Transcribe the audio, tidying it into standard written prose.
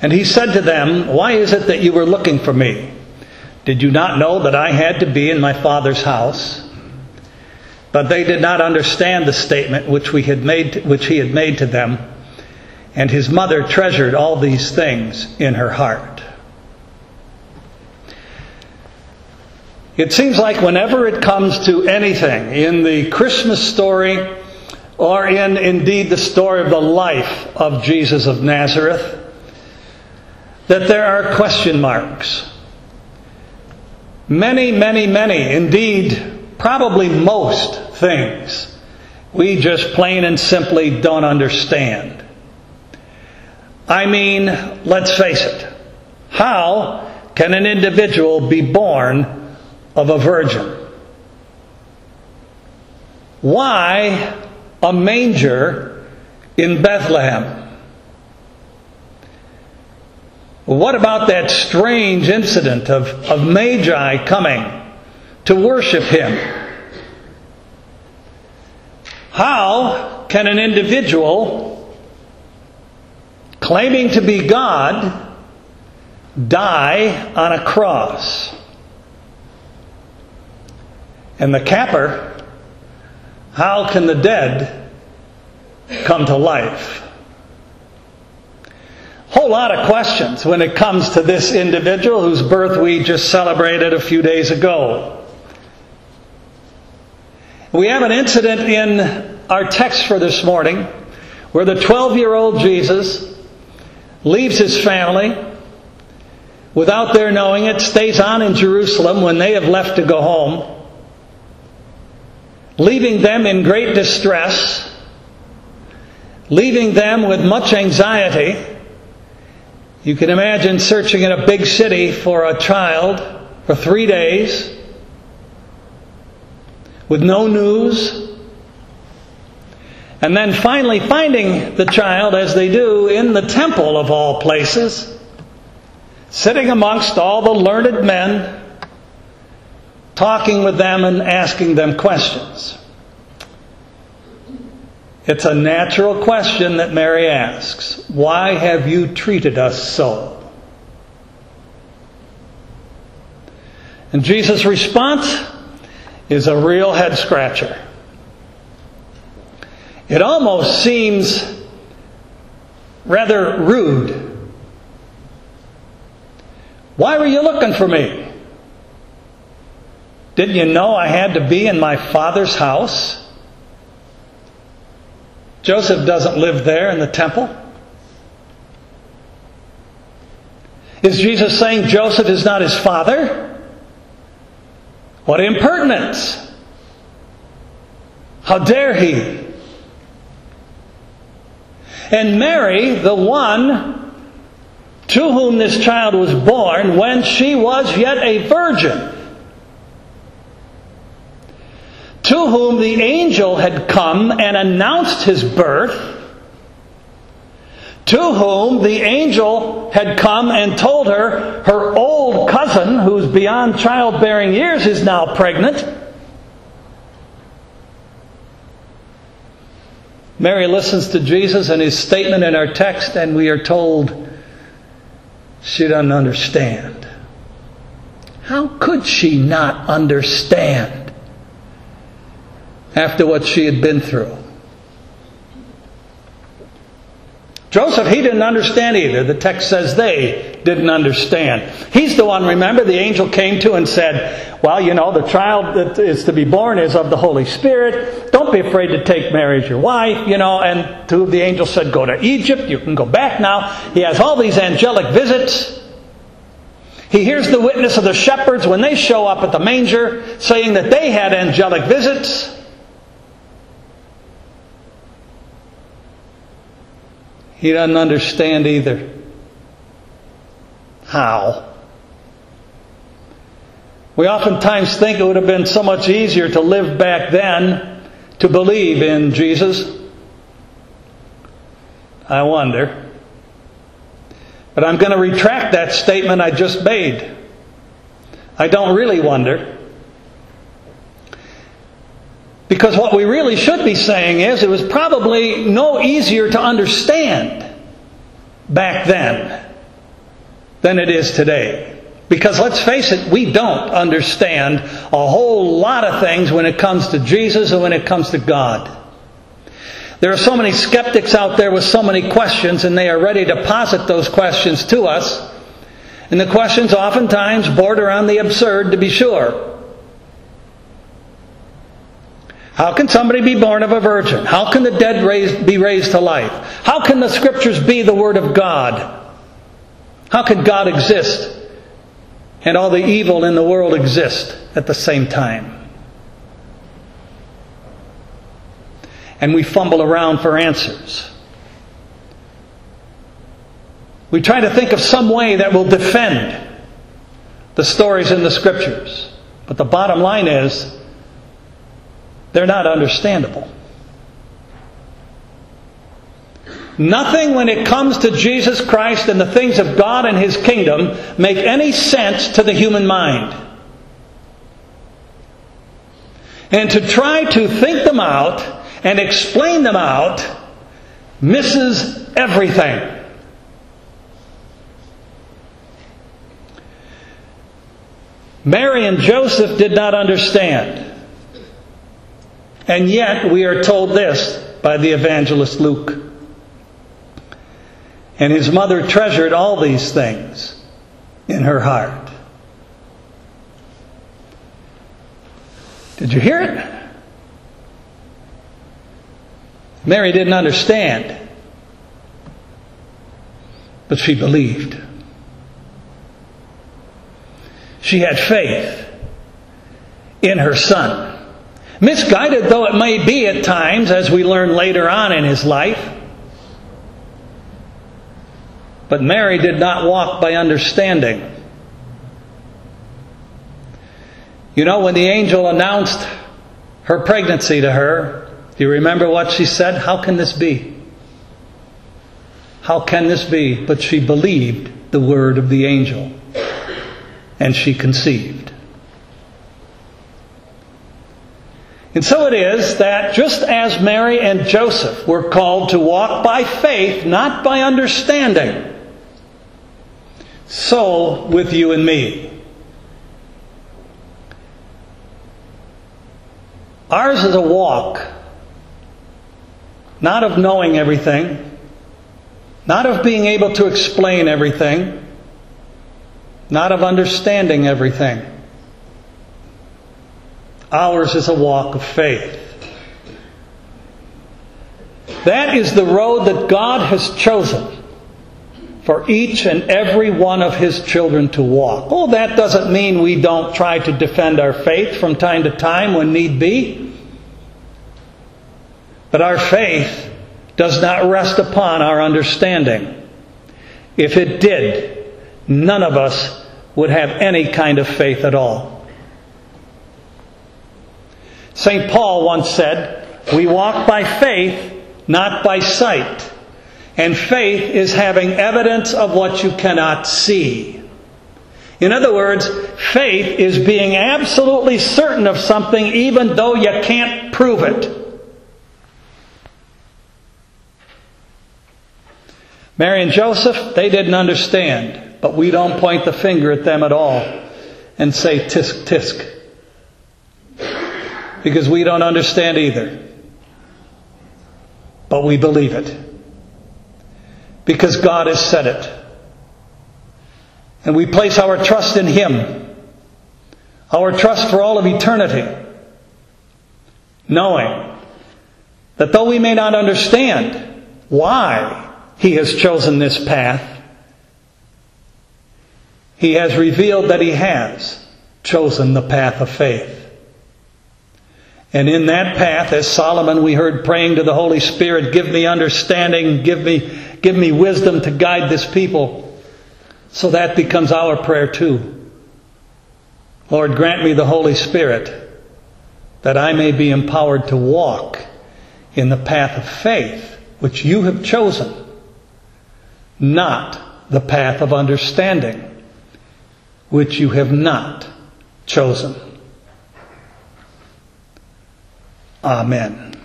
And he said to them, "Why is it that you were looking for me? Did you not know that I had to be in my Father's house?" But they did not understand the statement which he had made to them. And his mother treasured all these things in her heart. It seems like whenever it comes to anything in the Christmas story, or in indeed the story of the life of Jesus of Nazareth, that there are question marks. Many, many, many, indeed, probably most things we just plain and simply don't understand. I mean, let's face it. How can an individual be born of a virgin? Why a manger in Bethlehem? What about that strange incident of Magi coming to worship him? How can an individual claiming to be God die on a cross? And the capper, how can the dead come to life? Whole lot of questions when it comes to this individual whose birth we just celebrated a few days ago. We have an incident in our text for this morning where the 12-year-old Jesus leaves his family without their knowing it, stays on in Jerusalem when they have left to go home, leaving them in great distress, leaving them with much anxiety. You can imagine searching in a big city for a child for 3 days with no news. And then finally finding the child, as they do, in the temple of all places, sitting amongst all the learned men, talking with them and asking them questions. It's a natural question that Mary asks. Why have you treated us so? And Jesus' response is a real head scratcher. It almost seems rather rude. Why were you looking for me? Didn't you know I had to be in my Father's house? Joseph doesn't live there in the temple. Is Jesus saying Joseph is not his father? What impertinence! How dare he? And Mary, the one to whom this child was born when she was yet a virgin, to whom the angel had come and announced his birth, to whom the angel had come and told her her old cousin, who's beyond childbearing years, is now pregnant. Mary listens to Jesus and his statement in our text, and we are told she doesn't understand. How could she not understand after what she had been through? Joseph, he didn't understand either. The text says they didn't understand. He's the one, remember, the angel came to and said, well, you know, the child that is to be born is of the Holy Spirit. Don't be afraid to take Mary as your wife, you know. And to the angel said, go to Egypt. You can go back now. He has all these angelic visits. He hears the witness of the shepherds when they show up at the manger saying that they had angelic visits. He doesn't understand either. How? We oftentimes think it would have been so much easier to live back then to believe in Jesus. I wonder. But I'm going to retract that statement I just made. I don't really wonder. Because what we really should be saying is it was probably no easier to understand back then than it is today. Because let's face it, we don't understand a whole lot of things when it comes to Jesus and when it comes to God. There are so many skeptics out there with so many questions, and they are ready to posit those questions to us. And the questions oftentimes border on the absurd, to be sure. How can somebody be born of a virgin? How can the dead be raised to life? How can the Scriptures be the Word of God? How can God exist and all the evil in the world exist at the same time? And we fumble around for answers. We try to think of some way that will defend the stories in the Scriptures. But the bottom line is, they're not understandable. Nothing when it comes to Jesus Christ and the things of God and His kingdom make any sense to the human mind. And to try to think them out and explain them out misses everything. Mary and Joseph did not understand. And yet we are told this by the evangelist Luke. And his mother treasured all these things in her heart. Did you hear it? Mary didn't understand, but she believed. She had faith in her Son. Misguided though it may be at times, as we learn later on in His life. But Mary did not walk by understanding. You know, when the angel announced her pregnancy to her, do you remember what she said? How can this be? How can this be? But she believed the word of the angel. And she conceived. And so it is that just as Mary and Joseph were called to walk by faith, not by understanding, so with you and me. Ours is a walk, not of knowing everything, not of being able to explain everything, not of understanding everything. Ours is a walk of faith. That is the road that God has chosen for each and every one of His children to walk. Oh, that doesn't mean we don't try to defend our faith from time to time when need be. But our faith does not rest upon our understanding. If it did, none of us would have any kind of faith at all. St. Paul once said, "We walk by faith, not by sight." And faith is having evidence of what you cannot see. In other words, faith is being absolutely certain of something even though you can't prove it. Mary and Joseph, they didn't understand. But we don't point the finger at them at all and say, tisk, tisk. Because we don't understand either. But we believe it. Because God has said it. And we place our trust in Him. Our trust for all of eternity. Knowing that though we may not understand why He has chosen this path, He has revealed that He has chosen the path of faith. And in that path, as Solomon we heard praying to the Holy Spirit, give me understanding, give me wisdom to guide this people. So that becomes our prayer too. Lord, grant me the Holy Spirit that I may be empowered to walk in the path of faith which you have chosen, not the path of understanding which you have not chosen. Amen.